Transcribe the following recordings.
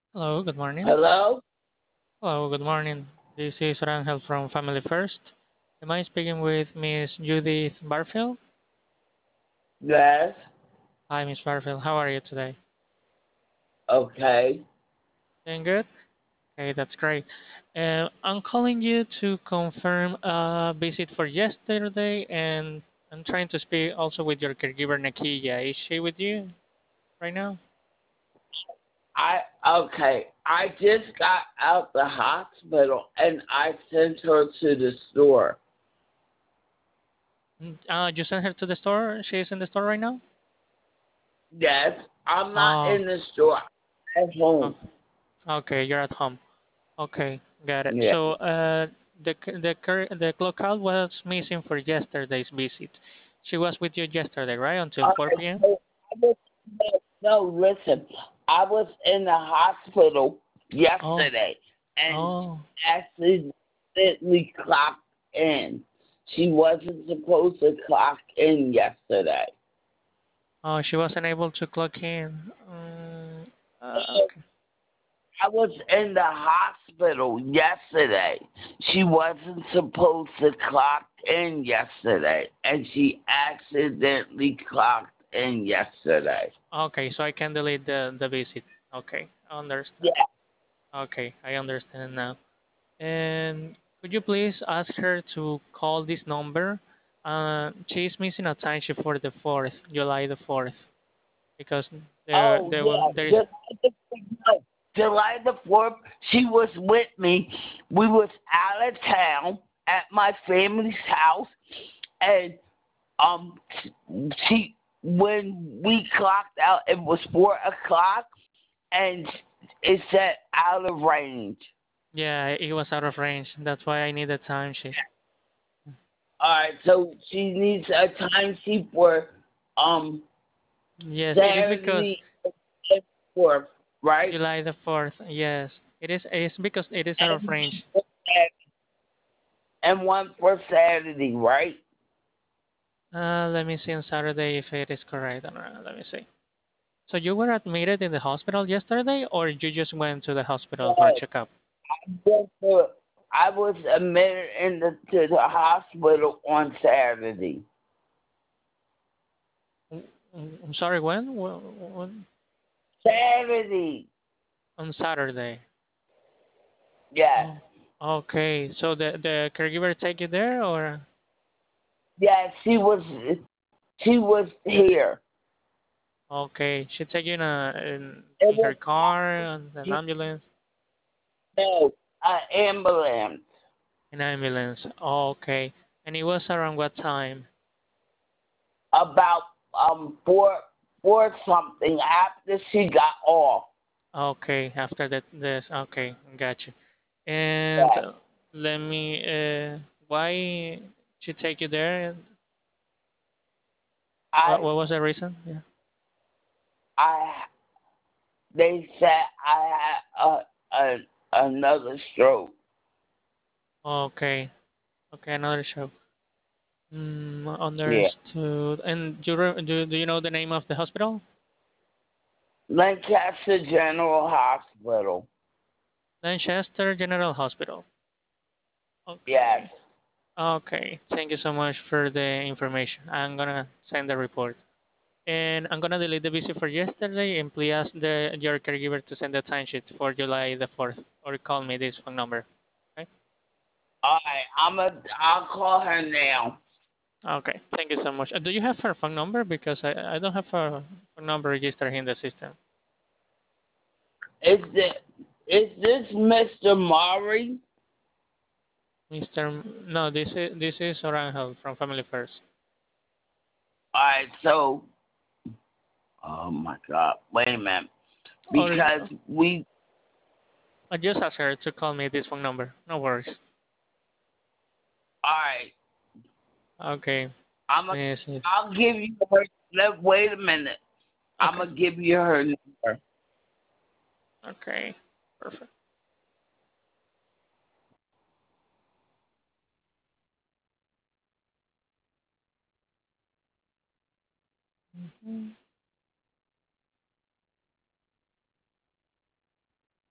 Hello, good morning. Hello? Hello, good morning. This is Rangel from Family First. Am I speaking with Miss Judith Barfield? Yes. Hi, Miss Barfield. How are you today? Okay. Doing good? Okay, that's great. I'm calling you to confirm a visit for yesterday, and I'm trying to speak also with your caregiver, Nakia. Is she with you right now? I just got out the hospital and I sent her to the store. You sent her to the store? She is in the store right now? Yes. I'm not Oh, in the store. I'm at oh, home. okay, you're at home. Okay, got it. Yeah. So, the locale was missing for yesterday's visit. She was with you yesterday, right? Until All right. 4 p.m.? So no, listen. I was in the hospital Oh, yesterday and oh, accidentally clocked in. She wasn't supposed to clock in yesterday. oh, she wasn't able to clock in. Okay. I was in the hospital yesterday. She wasn't supposed to clock in yesterday, and she accidentally clocked in yesterday. Okay, so I can delete the visit. Okay, I understand. Yeah, Okay, I understand now. And could you please ask her to call this number? She's missing a timesheet for the 4th, July the 4th. Because oh there yeah, is. no, July the 4th, she was with me. We was out of town at my family's house, and um, she when we clocked out, it was 4 o'clock, and it said out of range. Yeah, it was out of range. That's why I need a timesheet. Alright, so she needs a timesheet for um Yes, it is because Saturday and 4th, right? July the 4th. Yes, it is. It's because it is out of And range. one for Saturday, right? Let me see on Saturday if it is correct. Let me see. So you were admitted in the hospital yesterday, or you just went to the hospital for a No, checkup? just for- I was admitted to the hospital on Saturday. I'm sorry, when? Saturday, On Saturday. yes. Oh, okay. So the caregiver take you there, or? Yes, she was here. Okay, she take you It in her was car, and an she ambulance, no, an ambulance an ambulance. Okay, and it was around what time? about four something after she got off. Okay, after that, this. Okay, got you. And Yes. let me. Why she take you there? What I what was the reason? Yeah. I they said I had another stroke. Okay. Okay, another show. Yeah. Understood. And do you know the name of the hospital? Lancaster General Hospital. Lancaster General Hospital. Yes. Okay. Okay. Thank you so much for the information. I'm gonna send the report. And I'm gonna delete the visit for yesterday and please ask your caregiver to send the timesheet for July the 4th or call me this phone number. Okay? All right. I'll call her now. Okay. Thank you so much. Do you have her phone number? Because I don't have her phone number registered in the system. Is it is this Mr. Murray? Mr. No, this is Orangel from Family First. All right. So, oh my God. Wait a minute. Or Because we. I just ask her to call me this phone number. No worries. All right. Okay. I'm a. Yes, yes. I'll give you her. Wait a minute. I'm Okay. gonna give you her number. Okay. Perfect. Mhm.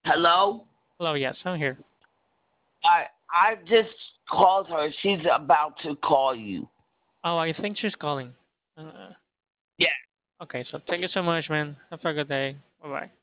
Hello? Hello, yes, I'm here. I just called her. She's about to call you. Oh, I think she's calling. Uh, Yeah. okay, so thank you so much, man. Have a good day. Bye bye.